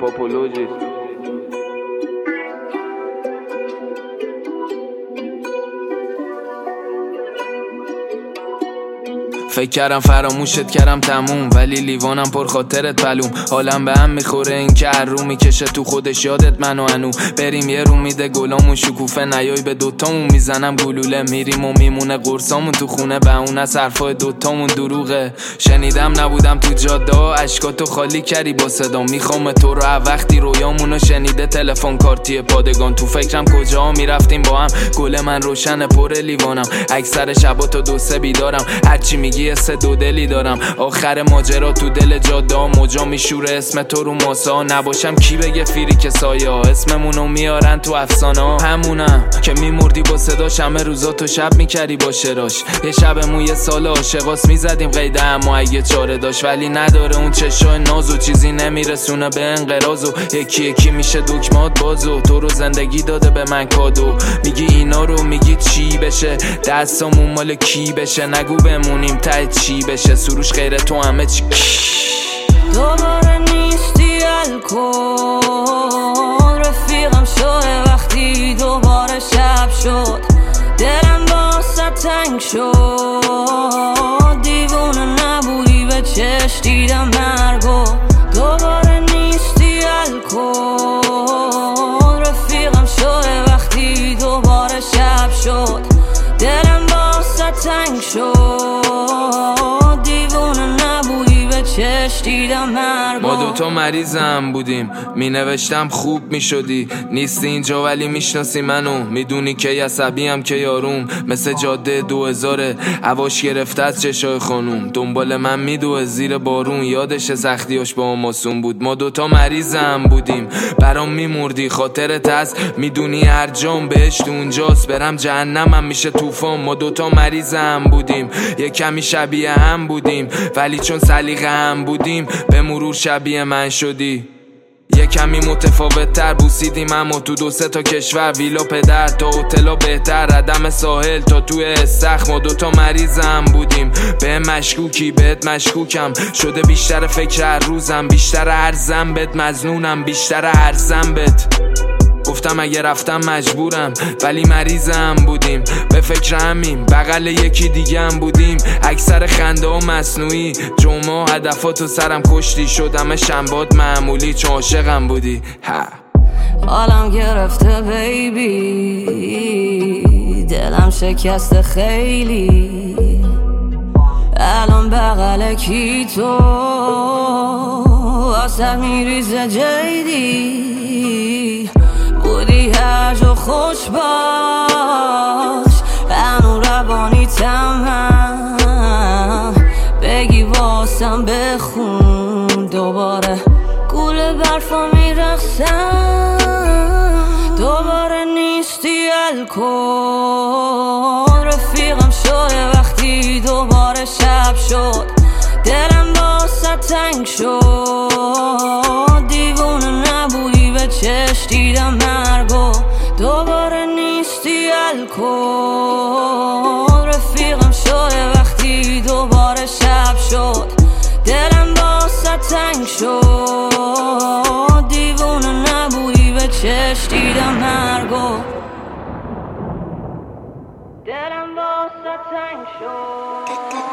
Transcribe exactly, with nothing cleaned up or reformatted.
پاپولوژیست. فکر کردم فراموشت کردم تموم، ولی لیوانم پر خاطرت پلوم. حالم به هم میخوره این که هر رو میکشه تو خودش یادت منو انو. بریم یه رو میده گلامون شکوفه، نیای به دوتامون میزنم گلوله. میریم و میمونه قرصامون تو خونه، به اون از حرفای دوتامون دروغه. شنیدم نبودم تو جاده ها، اشکاتو خالی کردی با صدا. میخوام تو رو وقتی رویامونو شنیده تلفن کارتی پادگان. تو فکرم کجا میرفتیم با هم، گل من روشن پر لیوانم. اکثر شبا تو دو سه بیدارم، هرچی میگی یه سه دو دلی دارم. آخر ماجرا تو دل جاده ها موجا میشوره اسم تو رو ماسا. نباشم کی بگه فیری که سایه ها اسممونو میارن تو افسانه ها. همونم که میمردی با صداش، همه روزا تو شب میکردی با شراش. یه شبمون یه سال عاشقاس میزدیم قیده، اما اگه چاره داشت ولی نداره اون چشای نازو. چیزی نمیرسونه به انقراض و یکی یکی میشه دکمات بازو. تو رو زندگی داده به من کادو، میگی اینا رو میگی چی بشه، دستامون مال کی بشه. نگو بمونیم ته چی بشه، سروش غیر تو همه چی. دوباره نیستی الکل، رفیقم شده وقتی دوباره شب شد. دلم واسه تنگ شد، دیوونه نبودی به چش دیدم مرگو. دوباره نیستی الکل، رفیقم شده وقتی دوباره شب شد. دلم واسه تنگ شد، دیوونه نبودی به چش دیدم مرگو. ما دوتا مریضم بودیم، می نوشتم خوب می شدی. نیستی اینجا ولی میشناسی منو، میدونی که عصبیم که یاروم. مثل جاده دو هزاره هواش گرفته از چشای خانوم. دنبال من میدوه زیر بارون، یادش سختیاش با ماسون بود. ما دوتا مریضم بودیم، برام میمردی خاطرت هست. میدونی هر جام بهشت اونجاست، برم جهنمم میشه طوفان. ما دوتا مریضم بودیم، یه کمی شبیه هم بودیم، ولی چون سلیقه هم بودیم به مرور شبیه من شدی. یه کمی متفاوت تر بوسیدیم اما تو دو سه تا کشور. ویلا پدر تا هتلا بهتر، ردم ساحل تا توی استخ. ما دوتا مریضم بودیم، به مشکوکی بهت مشکوکم. شده بیشتر فکر هر روزم، بیشتر هر ذنبت مظنونم، بیشتر هر ذنبت. گفتم اگه رفتم مجبورم، ولی مریضم بودیم. به فکر همین بغل یکی دیگه هم بودیم. اکثر خنده ها مصنوعی، جمعه هدفاتو سرم کشتی. شدم شنبات معمولی چون عاشقم بودی. ها حالم گرفته بیبی، دلم شکسته خیلی. الان بغل کی تو واسه میریزه جیدی. بودی هر جا خوش باش، هنو روانی تمام. بگی واسم بخون دوباره، گول برفا میرخسم. دوباره نیستی الکل، رفیقم شده وقتی دوباره شب شد. دلم واسه تنگ شد، دیوونه نبودی به چش دیدم مرگو. دوباره نیستی الکل، رفیقم شده وقتی دوباره شب شد. دلم واسه تنگ شد، دیوونه نبودی به چش دیدم مرگو. دلم واسه تنگ شد.